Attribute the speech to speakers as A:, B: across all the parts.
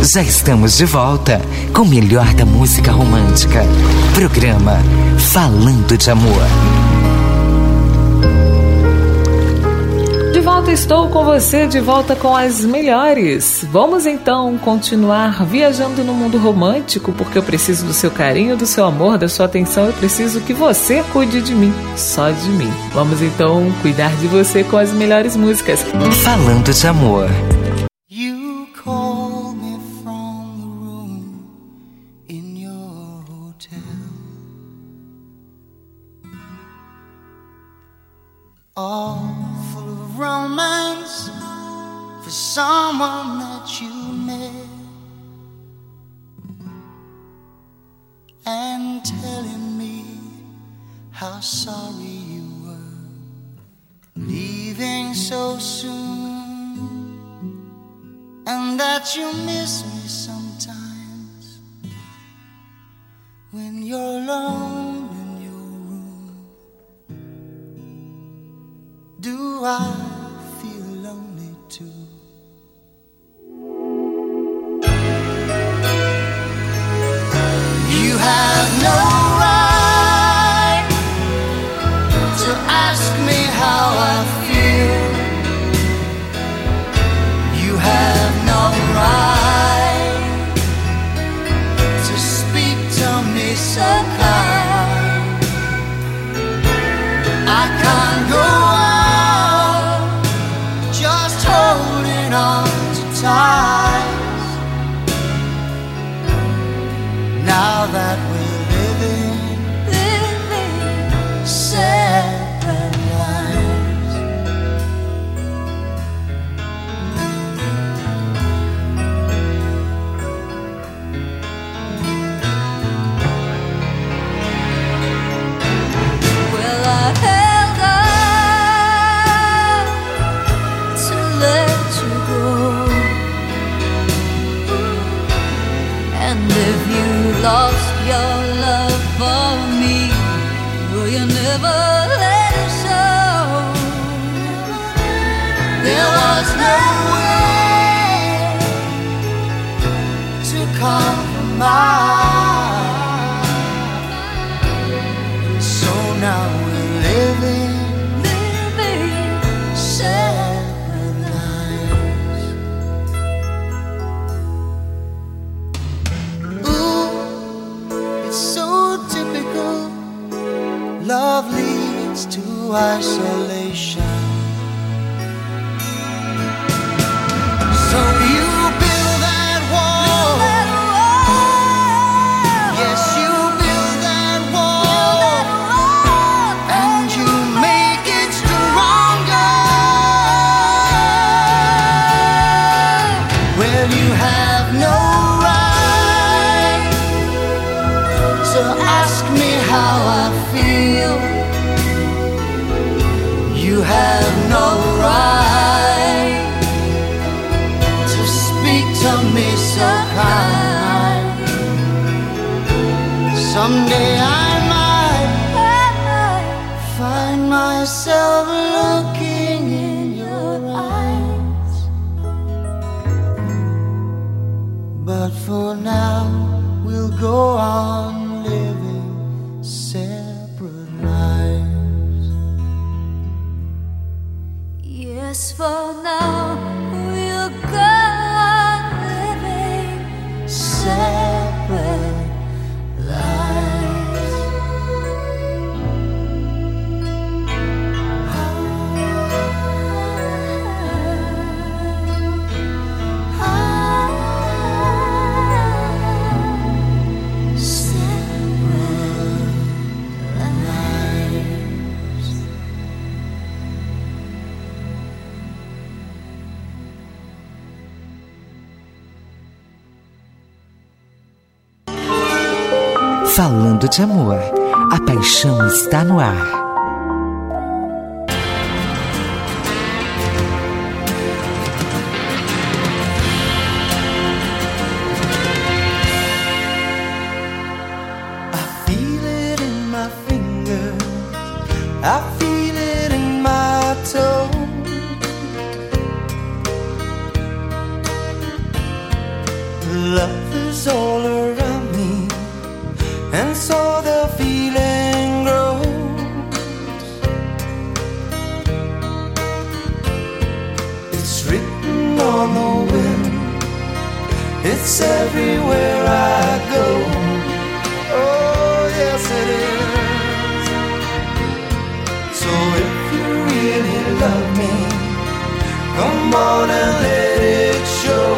A: Já estamos de volta com o melhor da música romântica. Programa Falando de Amor.
B: De volta estou com você, de volta com as melhores. Vamos então continuar viajando no mundo romântico, porque eu preciso do seu carinho, do seu amor, da sua atenção. Eu preciso que você cuide de mim, só de mim. Vamos então cuidar de você com as melhores músicas.
A: Falando de Amor.
C: All full of romance for someone that you met, and telling me how sorry you were leaving so soon, and that you miss me sometimes when you're alone. Do I feel lonely too? You have no right to ask me how I feel. You have no right to speak to me so kind. I can't go on to ties. Now that we're living separate lives. Well, I held on to let you go, and if you lost your love for me, will you never let it show? There was no way to compromise, and so now we're living separate lives. Ooh, it's so typical. Love leads to isolation. So you build that wall. Yes, you build that wall, and you make it stronger. Well, you have no right to ask me how I feel. You have no right to speak to me so kind. Someday I might find myself looking in your eyes, but for now we'll go on living separate lives. Yes, for now we'll go on living separate lives.
A: Falando de Amor, a paixão está no ar.
C: I feel it in my toes.
D: Love is all around me, and so the feeling grows. It's written on the wind, it's everywhere I go. Oh yes it is. So if you really love me, come on and let it show.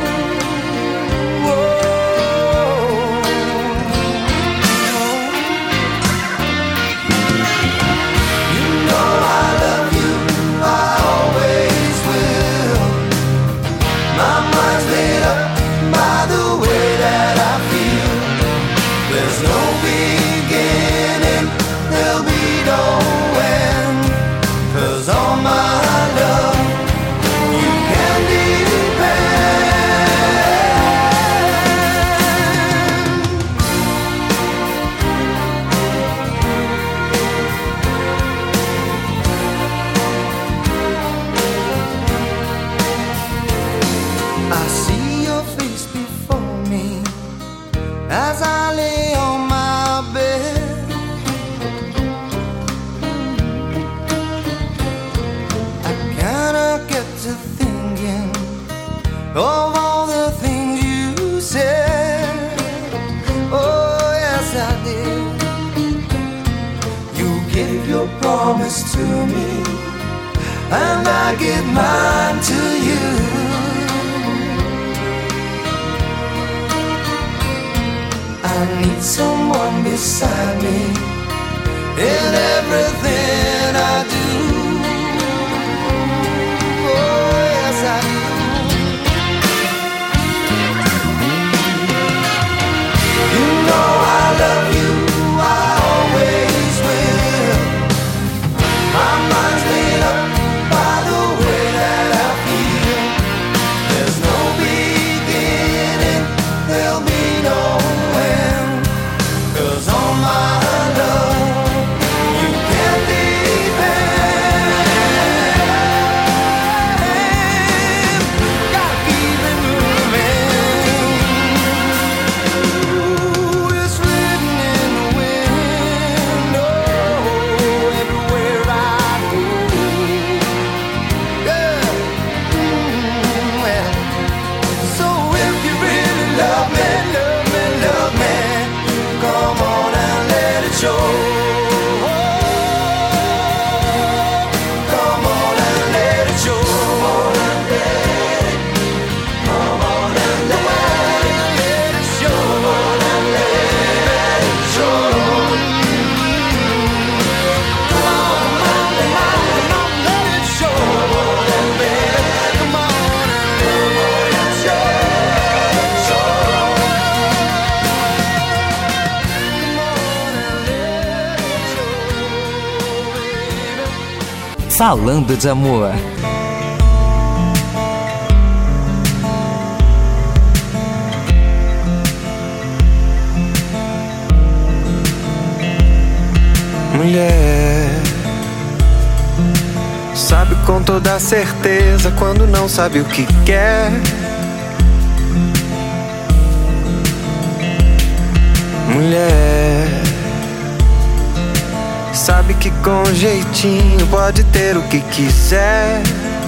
D: Of all the things you said, oh yes I did. You gave your promise to me, and I give mine to you. I need someone beside me in everything I do. Oh yes I do. You know I love you, I always will. My mind's made up by the way that I feel. There's no beginning, there'll be no end. 'Cause on my love, you can depend. Gotta keep it moving.
A: Falando de amor.
D: Mulher, sabe com toda certeza quando não sabe o que quer. Mulher, sabe que com jeitinho pode ter o que quiser.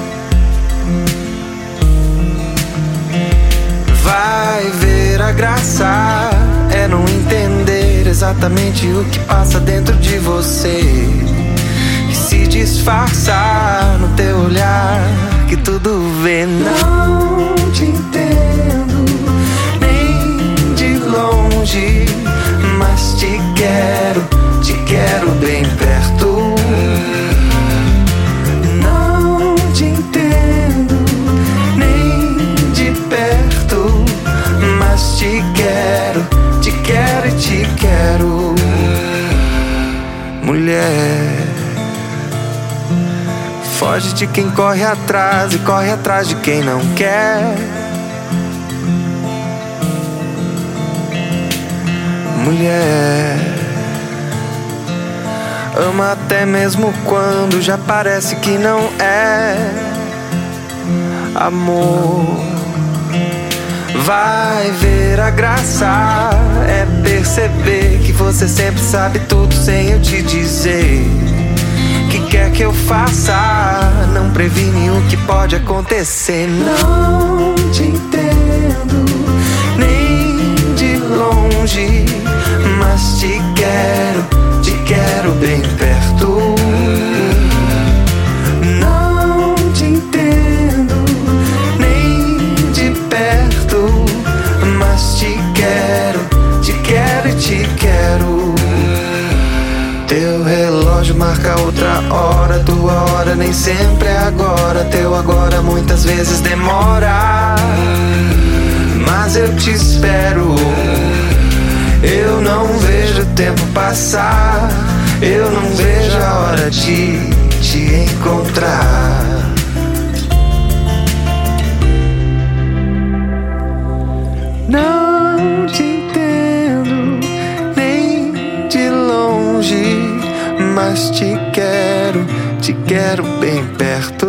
D: Vai ver a graça é não entender exatamente o que passa dentro de você e se disfarçar no teu olhar que tudo vê. Não te entendo nem de longe, mas te quero bem perto. Não te entendo nem de perto, mas te quero e te quero. Mulher, foge de quem corre atrás e corre atrás de quem não quer. Mulher, ama até mesmo quando já parece que não é amor. vai ver a graça é perceber que você sempre sabe tudo sem eu te dizer. Que quer que eu faça? Não previne o que pode acontecer. Não te entendo, nem de longe, mas te quero bem perto. Não te entendo, nem de perto, mas te quero e te quero. Teu relógio marca outra hora, tua hora nem sempre é agora. Teu agora muitas vezes demora, mas eu te espero. Eu não vejo o tempo passar, eu não vejo a hora de te encontrar. Não te entendo, nem de longe, mas te quero bem perto.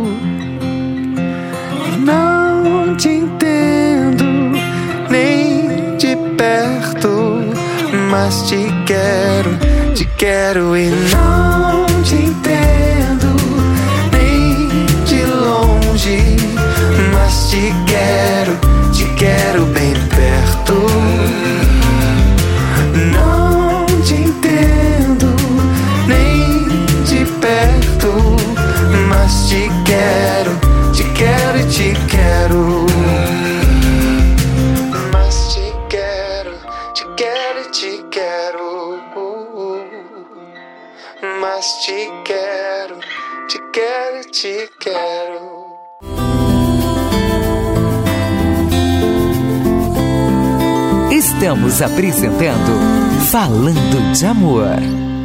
D: Não te entendo, nem de perto, mas te quero e não te entendo, nem de longe, mas te quero bem perto. Não te entendo, nem de perto, mas te quero e te quero. Mas te quero e te quero. Mas te quero e te quero.
A: Estamos apresentando Falando de Amor.